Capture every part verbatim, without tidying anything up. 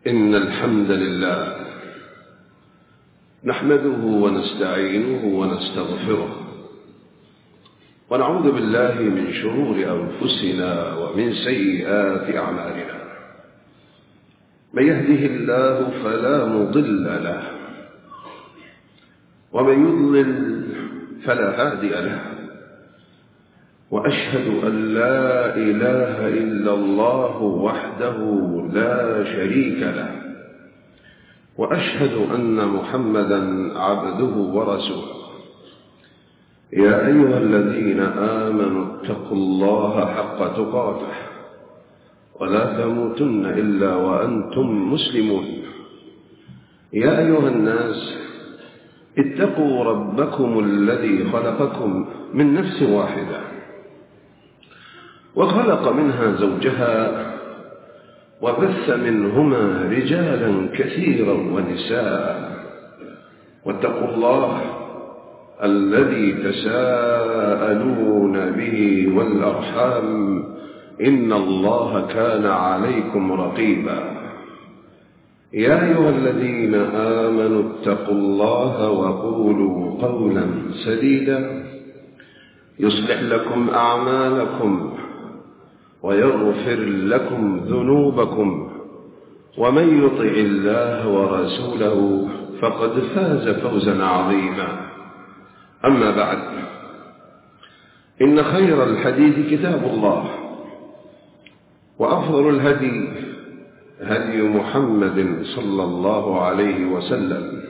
إن الحمد لله نحمده ونستعينه ونستغفره ونعوذ بالله من شرور أنفسنا ومن سيئات أعمالنا. من يهده الله فلا مضل له ومن يضلل فلا هادي له، وأشهد أن لا إله إلا الله وحده لا شريك له، وأشهد أن محمدا عبده ورسوله. يا أيها الذين آمنوا اتقوا الله حق تقاته ولا تموتن إلا وأنتم مسلمون. يا أيها الناس اتقوا ربكم الذي خلقكم من نفس واحدة وخلق منها زوجها وبث منهما رجالا كثيرا ونساء، واتقوا الله الذي تساءلون به والأرحام إن الله كان عليكم رقيبا. يا أيها الذين آمنوا اتقوا الله وقولوا قولا سديدا يصلح لكم أعمالكم ويغفر لكم ذنوبكم، ومن يطع الله ورسوله فقد فاز فوزا عظيما. أما بعد، إن خير الحديث كتاب الله، وأفضل الهدي هدي محمد صلى الله عليه وسلم،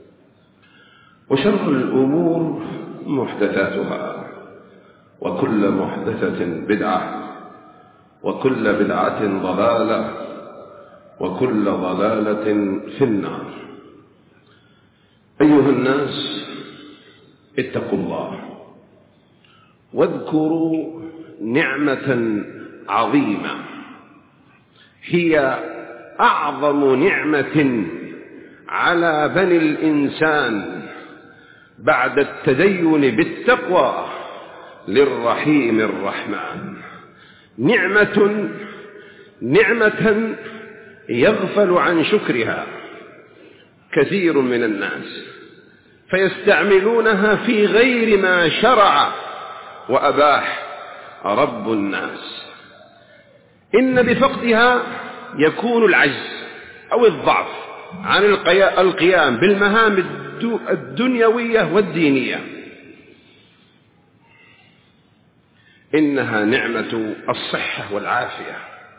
وشر الأمور محدثاتها، وكل محدثة بدعة، وكل بدعة ضلالة، وكل ضلالة في النار. أيها الناس اتقوا الله واذكروا نعمة عظيمة هي أعظم نعمة على بني الإنسان بعد التدين بالتقوى للرحيم الرحمن. نعمة نعمة يغفل عن شكرها كثير من الناس، فيستعملونها في غير ما شرع وأباح رب الناس. إن بفقدها يكون العجز أو الضعف عن القيام بالمهام الدنيوية والدينية. إنها نعمة الصحة والعافية،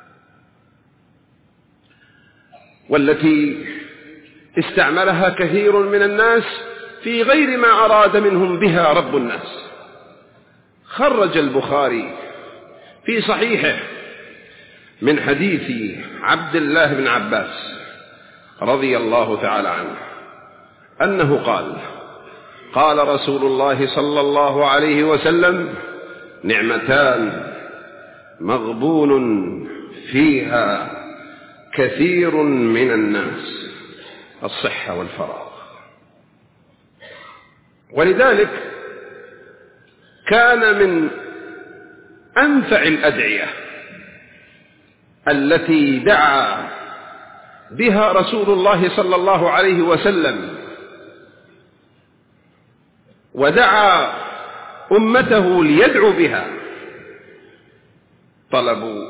والتي استعملها كثير من الناس في غير ما أراد منهم بها رب الناس. خرج البخاري في صحيحه من حديث عبد الله بن عباس رضي الله تعالى عنه أنه قال: قال رسول الله صلى الله عليه وسلم: نعمتان مغبون فيها كثير من الناس، الصحة والفراغ. ولذلك كان من أنفع الأدعية التي دعا بها رسول الله صلى الله عليه وسلم ودعا أمته ليدعوا بها طلب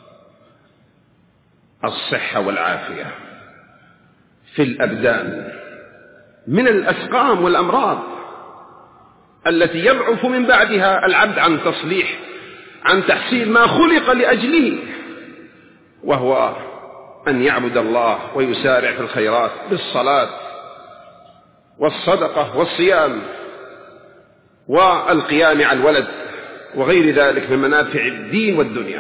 الصحة والعافية في الأبدان من الأسقام والأمراض التي يضعف من بعدها العبد عن تصليح عن تحصيل ما خلق لأجله، وهو أن يعبد الله ويسارع في الخيرات بالصلاة والصدقة والصيام والقيام على الولد وغير ذلك من منافع الدين والدنيا.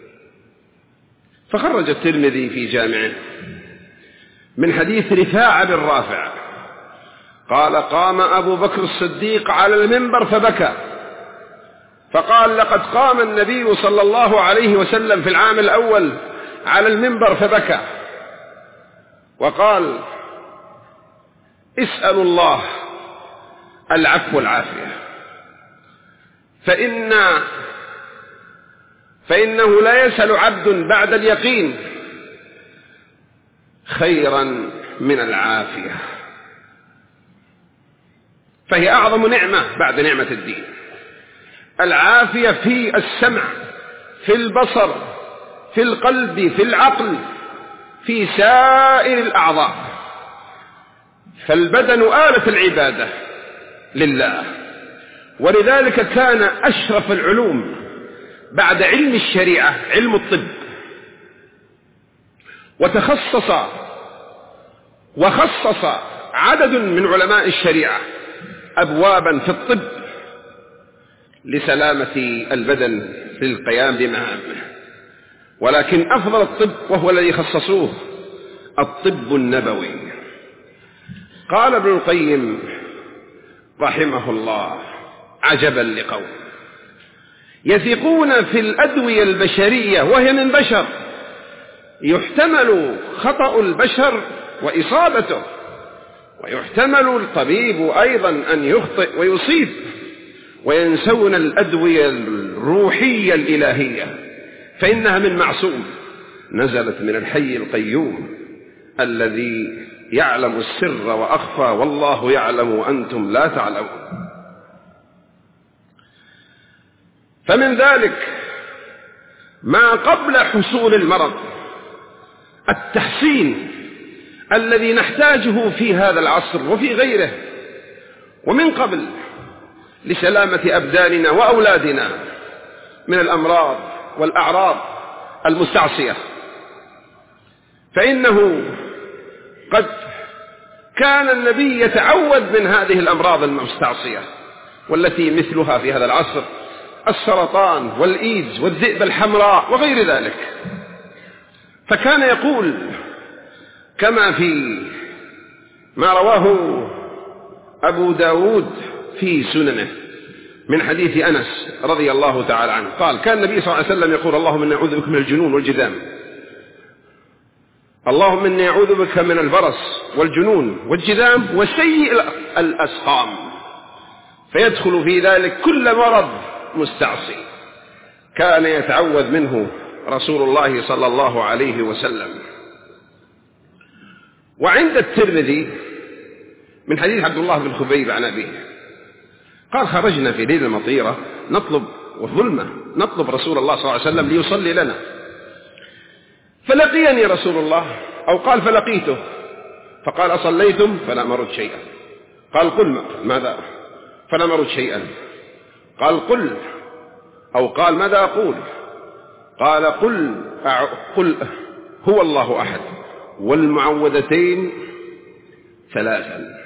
فخرج الترمذي في جامعه من حديث رفاعة بن رافع قال: قام أبو بكر الصديق على المنبر فبكى، فقال: لقد قام النبي صلى الله عليه وسلم في العام الأول على المنبر فبكى، وقال: اسألوا الله العفو والعافية، فإن فإنه لا يسأل عبد بعد اليقين خيرا من العافية، فهي أعظم نعمة بعد نعمة الدين. العافية في السمع، في البصر، في القلب، في العقل، في سائر الأعضاء. فالبدن آلة العبادة لله، ولذلك كان أشرف العلوم بعد علم الشريعة علم الطب، وتخصص وخصص عدد من علماء الشريعة أبوابا في الطب لسلامة البدن في القيام بمهامه. ولكن أفضل الطب وهو الذي خصصوه الطب النبوي. قال ابن القيم رحمه الله: عجبا لقوم يثقون في الأدوية البشرية وهي من بشر، يحتمل خطأ البشر وإصابته، ويحتمل الطبيب أيضا أن يخطئ ويصيب، وينسون الأدوية الروحية الإلهية فإنها من معصوم، نزلت من الحي القيوم الذي يعلم السر وأخفى، والله يعلم وأنتم لا تعلمون. فمن ذلك ما قبل حصول المرض التحسين الذي نحتاجه في هذا العصر وفي غيره، ومن قبل لسلامة أبداننا وأولادنا من الأمراض والأعراض المستعصية. فإنه قد كان النبي يتعوذ من هذه الأمراض المستعصية، والتي مثلها في هذا العصر السرطان والإيدز والذئبة الحمراء وغير ذلك. فكان يقول كما في ما رواه أبو داود في سننه من حديث أنس رضي الله تعالى عنه قال: كان النبي صلى الله عليه وسلم يقول: اللهم إني أعوذ بك من الجنون والجذام، اللهم إني أعوذ بك من البرص والجنون والجذام وسيء الأسقام، فيدخل في ذلك كل مرض مستعصي كان يتعوذ منه رسول الله صلى الله عليه وسلم. وعند الترمذي من حديث عبد الله بن خبيب عن أبيه قال: خرجنا في ليلة مطيرة نطلب وظلمة نطلب رسول الله صلى الله عليه وسلم ليصلي لنا، فلقيني رسول الله، أو قال فلقيته، فقال: أصليتم؟ فلم أرد شيئا. قال: قل ماذا؟ فلم أرد شيئا. قال: قل، أو قال: ماذا أقول؟ قال: قل قل هو الله أحد والمعوذتين ثلاثا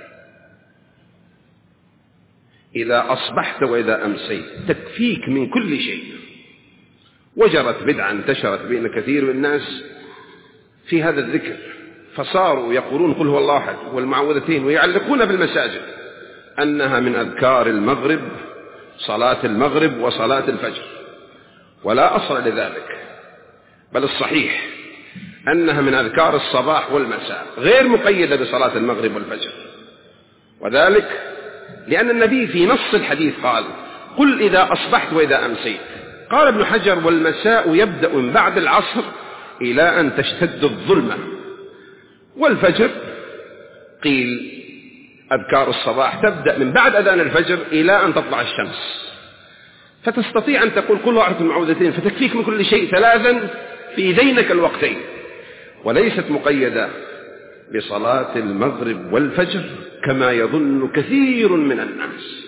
إذا أصبحت وإذا أمسيت تكفيك من كل شيء. وجرت بدعة انتشرت بين كثير من الناس في هذا الذكر، فصاروا يقولون قل هو الله أحد والمعوذتين، ويعلقون بالمساجد أنها من أذكار المغرب، صلاة المغرب وصلاة الفجر، ولا أصل لذلك، بل الصحيح أنها من أذكار الصباح والمساء، غير مقيدة بصلاة المغرب والفجر. وذلك لأن النبي في نص الحديث قال: قل إذا أصبحت وإذا أمسيت. قال ابن حجر: والمساء يبدأ من بعد العصر إلى أن تشتد الظلمة، والفجر قيل أذكار الصباح تبدأ من بعد أذان الفجر إلى أن تطلع الشمس. فتستطيع أن تقول قل أعرف المعوذتين فتكفيك من كل شيء ثلاثا في ذينك الوقتين، وليست مقيدة بصلاة المغرب والفجر كما يظن كثير من الناس.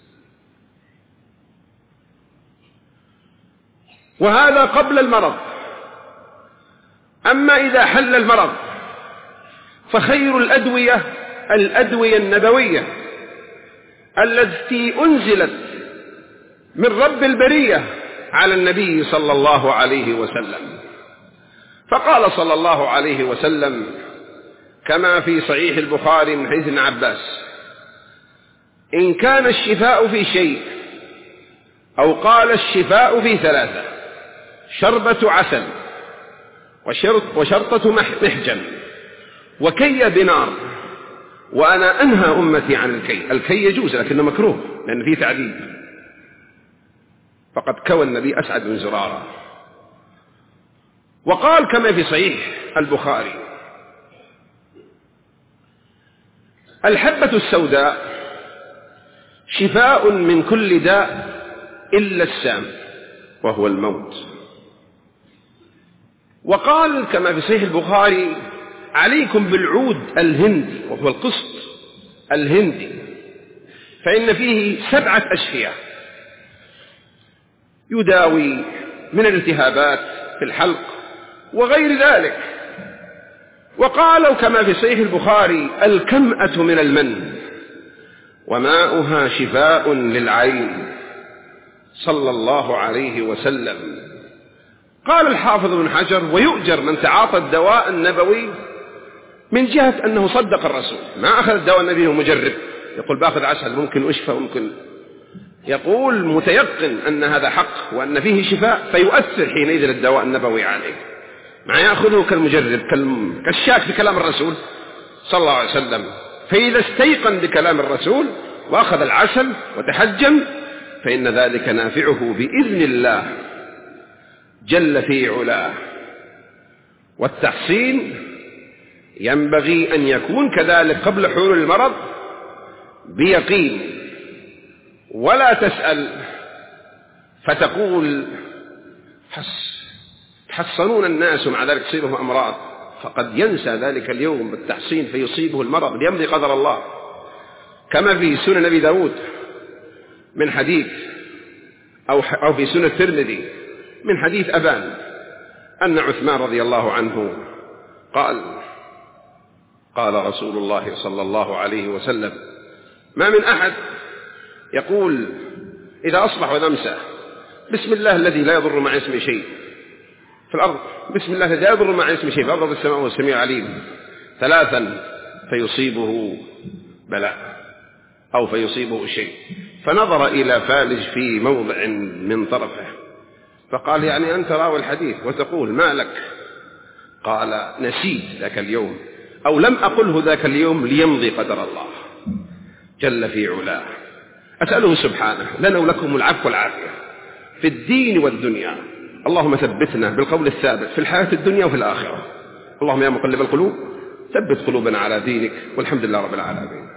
وهذا قبل المرض. أما إذا حل المرض فخير الأدوية الأدوية النبوية التي أنزلت من رب البرية على النبي صلى الله عليه وسلم. فقال صلى الله عليه وسلم كما في صحيح البخاري من حديث ابن عباس: إن كان الشفاء في شيء، أو قال الشفاء في ثلاثة: شربة عسل، وشرط وشرطة محجن، وكي بنار. وأنا أنهى أمتي عن الكي. الكي يجوز لكنه مكروه لأن فيه تعذيب. فقد كوى النبي أسعد بن زرارة. وقال كما في صحيح البخاري: الحبة السوداء شفاء من كل داء إلا السام وهو الموت. وقال كما في صحيح البخاري: عليكم بالعود الهندي، وهو القسط الهندي، فإن فيه سبعة أشفية يداوي من الالتهابات في الحلق وغير ذلك. وقالوا كما في صحيح البخاري: الكمأة من المن وماؤها شفاء للعين، صلى الله عليه وسلم. قال الحافظ ابن حجر: ويؤجر من تعاطى الدواء النبوي من جهة أنه صدق الرسول، ما أخذ الدواء النبوي ومجرب يقول باخذ عسل ممكن أشفى ممكن، يقول متيقن أن هذا حق وأن فيه شفاء، فيؤثر حينئذ الدواء النبوي عليه، ما يأخذه كالمجرب كالشاك في كلام الرسول صلى الله عليه وسلم. فإذا استيقن بكلام الرسول وأخذ العسل وتحجم فإن ذلك نافعه بإذن الله جل في علاه. والتحصين ينبغي أن يكون كذلك قبل حلول المرض بيقين، ولا تسأل فتقول حس تحصنون الناس ومع ذلك تصيبهم أمراض، فقد ينسى ذلك اليوم بالتحصين فيصيبه المرض ليمضي قدر الله، كما في سنن أبي داود من حديث أو في سنن الترمذي من حديث أبان أن عثمان رضي الله عنه قال: قال رسول الله صلى الله عليه وسلم: ما من أحد يقول إذا أصبح وأمسى بسم الله الذي لا يضر مع اسمه شيء في الأرض، بسم الله الذي لا يضر مع اسمه شيء في الأرض والسماء وهو السميع العليم، ثلاثا فيصيبه بلاء أو فيصيبه شيء. فنظر إلى فالج في موضع من طرفه فقال: يعني أنت راوي الحديث وتقول ما لك؟ قال: نسيت ذاك اليوم أو لم أقله ذاك اليوم ليمضي قدر الله جل في علاه. أسأله سبحانه لنا ولكم العفو والعافية في الدين والدنيا. اللهم ثبتنا بالقول الثابت في الحياة الدنيا وفي الآخرة. اللهم يا مقلب القلوب ثبت قلوبنا على دينك، والحمد لله رب العالمين.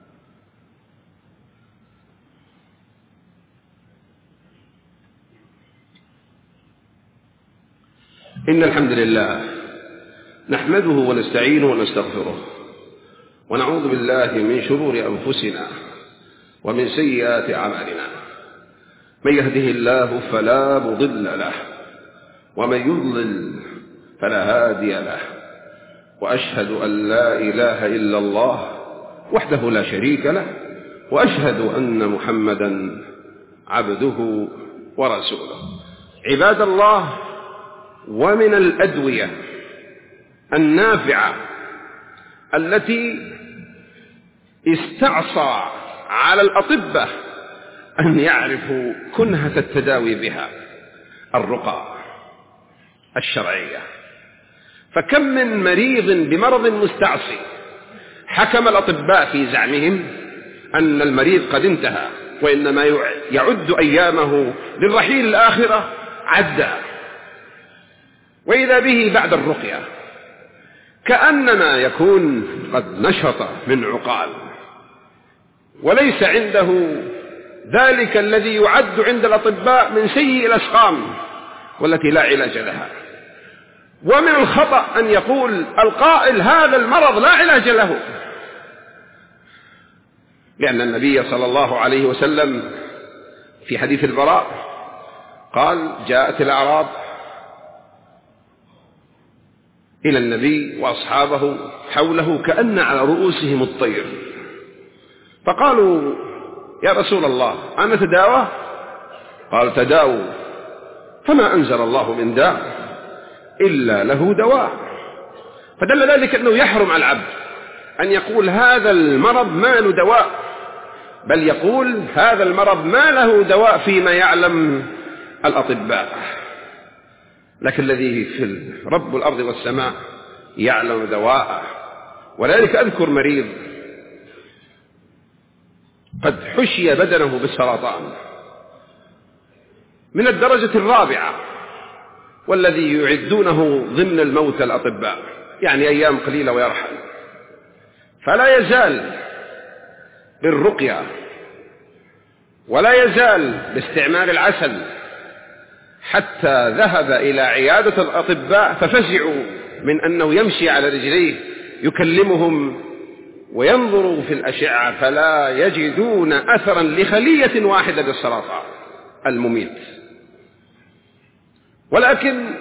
إن الحمد لله نحمده ونستعينه ونستغفره، ونعوذ بالله من شرور أنفسنا ومن سيئات أعمالنا. من يهده الله فلا مضل له، ومن يضلل فلا هادي له، وأشهد أن لا إله إلا الله وحده لا شريك له، وأشهد أن محمدا عبده ورسوله. عباد الله، ومن الأدوية النافعة التي استعصى على الأطباء أن يعرفوا كنهة التداوي بها الرقى الشرعية. فكم من مريض بمرض مستعصي حكم الأطباء في زعمهم أن المريض قد انتهى وإنما يعد أيامه للرحيل الآخرة عدا، وإذا به بعد الرقية كأنما يكون قد نشط من عقال، وليس عنده ذلك الذي يعد عند الأطباء من سيء الأسقام والتي لا علاج لها. ومن الخطأ أن يقول القائل هذا المرض لا علاج له، لأن النبي صلى الله عليه وسلم في حديث البراء قال: جاءت الأعراب إلى النبي وأصحابه حوله كأن على رؤوسهم الطير، فقالوا: يا رسول الله أنا تداوى؟ قال: تداووا، فما أنزل الله من داء إلا له دواء. فدل ذلك أنه يحرم على العبد أن يقول هذا المرض ما له دواء، بل يقول هذا المرض ما له دواء فيما يعلم الأطباء، لكن الذي في رب الأرض والسماء يعلم دواءه. ولذلك أذكر مريض قد حشي بدنه بالسرطان من الدرجة الرابعة، والذي يعدونه ضمن الموتى الأطباء، يعني أيام قليلة ويرحل، فلا يزال بالرقية، ولا يزال باستعمال العسل، حتى ذهب إلى عيادة الأطباء ففزعوا من أنه يمشي على رجليه يكلمهم وينظروا في الأشعة فلا يجدون أثرا لخلية واحدة بالسرطان المميت. ولكن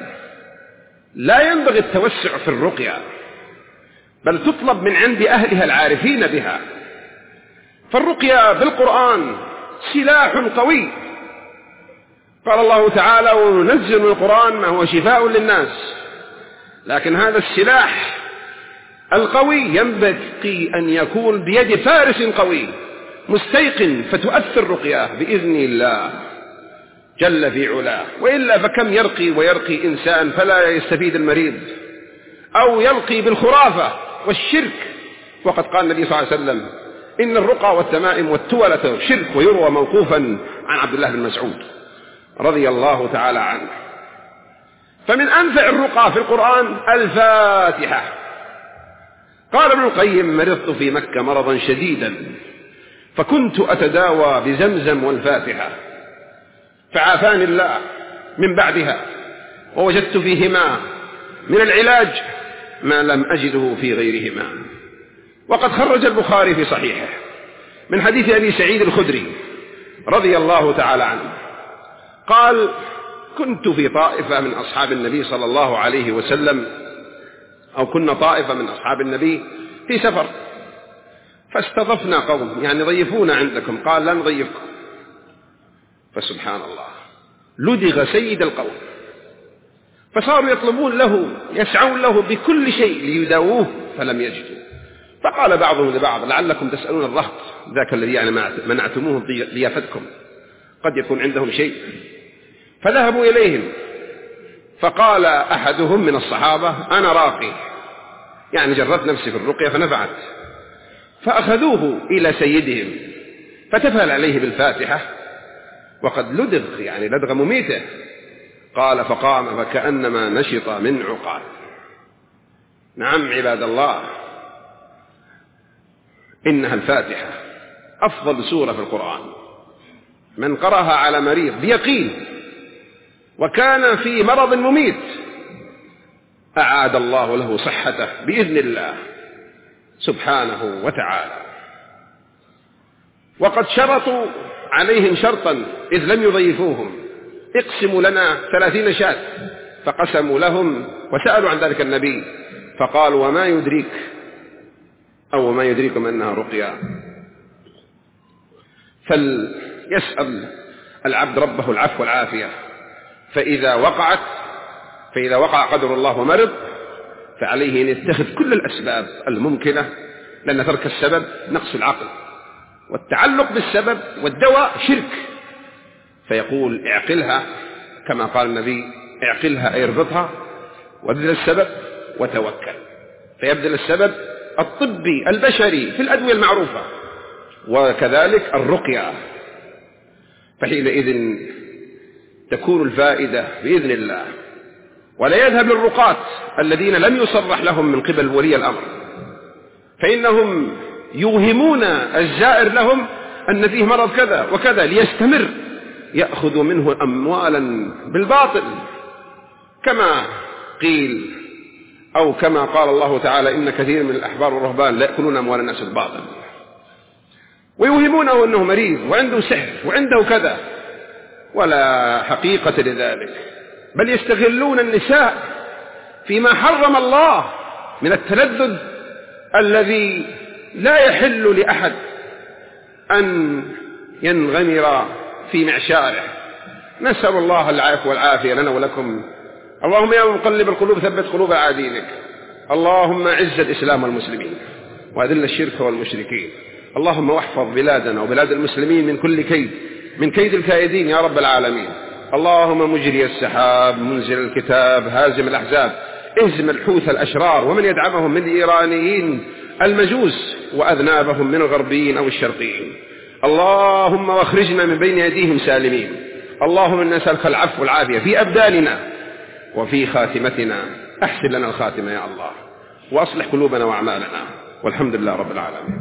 لا ينبغي التوسع في الرقية، بل تطلب من عند أهلها العارفين بها. فالرقية بالقرآن سلاح قوي، قال الله تعالى: وننزل من القرآن ما هو شفاء للناس. لكن هذا السلاح القوي ينبغي أن يكون بيد فارس قوي مستيقن، فتؤثر رقياه بإذن الله جل في علاه. وإلا فكم يرقي ويرقي إنسان فلا يستفيد المريض، أو يلقي بالخرافة والشرك. وقد قال النبي صلى الله عليه وسلم: إن الرقى والتمائم والتولة شرك، ويروى موقوفا عن عبد الله بن مسعود رضي الله تعالى عنه. فمن أنفع الرقى في القرآن الفاتحة. قال ابن القيم: مرضت في مكة مرضا شديدا فكنت أتداوى بزمزم والفاتحة، فعافاني الله من بعدها، ووجدت فيهما من العلاج ما لم أجده في غيرهما. وقد خرج البخاري في صحيحه من حديث أبي سعيد الخدري رضي الله تعالى عنه قال: كنت في طائفة من أصحاب النبي صلى الله عليه وسلم، أو كنا طائفة من أصحاب النبي في سفر، فاستضفنا قوم، يعني ضيفونا عندكم. قال: لا نضيفكم. فسبحان الله، لدغ سيد القوم، فصاروا يطلبون له، يسعون له بكل شيء ليداووه فلم يجدوا. فقال بعضهم لبعض: لعلكم تسألون الرهط، ذاك الذي يعني منعتموه ضيافتكم، قد يكون عندهم شيء. فذهبوا إليهم، فقال أحدهم من الصحابة: أنا راقي، يعني جربت نفسي في الرقية فنفعت. فأخذوه إلى سيدهم فتفعل عليه بالفاتحة وقد لدغ، يعني لدغ مميتة. قال: فقام فكأنما نشط من عقال. نعم عباد الله، إنها الفاتحة أفضل سورة في القرآن. من قرأها على مريض بيقين وكان في مرض مميت أعاد الله له صحته بإذن الله سبحانه وتعالى. وقد شرطوا عليهم شرطا إذ لم يضيفوهم: اقسموا لنا ثلاثين شاة. فقسموا لهم وسألوا عن ذلك النبي، فقالوا: وما يدريك أو وما يدريكم أنها رقيا. فليسأل العبد ربه العفو والعافية، فإذا وقعت فإذا وقع قدر الله ومرض فعليه أن يتخذ كل الأسباب الممكنة، لأن ترك السبب نقص العقل، والتعلق بالسبب والدواء شرك. فيقول: اعقلها كما قال النبي: اعقلها أي اربطها، وابذل السبب وتوكل. فيبذل السبب الطبي البشري في الأدوية المعروفة، وكذلك الرقية. فحينئذ تكون الفائدة بإذن الله، ولا يذهب للرقاة الذين لم يصرح لهم من قبل ولي الأمر، فإنهم يوهمون الزائر لهم أن فيه مرض كذا وكذا ليستمر، يأخذ منه أموالا بالباطل، كما قيل أو كما قال الله تعالى: إن كثير من الأحبار والرهبان لا يأكلون أموال الناس بالباطل. ويوهمونه أنه مريض وعنده سحر وعنده كذا، ولا حقيقة لذلك، بل يستغلون النساء فيما حرم الله من التلذذ الذي لا يحل لأحد أن ينغمر في معشاره. نسأل الله العافية والعافية لنا ولكم. اللهم يا مقلب القلوب ثبت قلوب على دينك. اللهم عز الإسلام والمسلمين وأذل الشرك والمشركين. اللهم واحفظ بلادنا وبلاد المسلمين من كل كيد، من كيد الكائدين يا رب العالمين. اللهم مجري السحاب، منزل الكتاب، هازم الأحزاب، اهزم الحوث الأشرار ومن يدعمهم من الإيرانيين المجوس، وأذنابهم من الغربيين أو الشرقيين. اللهم واخرجنا من بين يديهم سالمين. اللهم نسألك العفو والعافية في أبداننا وفي خاتمتنا. أحسن لنا الخاتمة يا الله، وأصلح قلوبنا وأعمالنا، والحمد لله رب العالمين.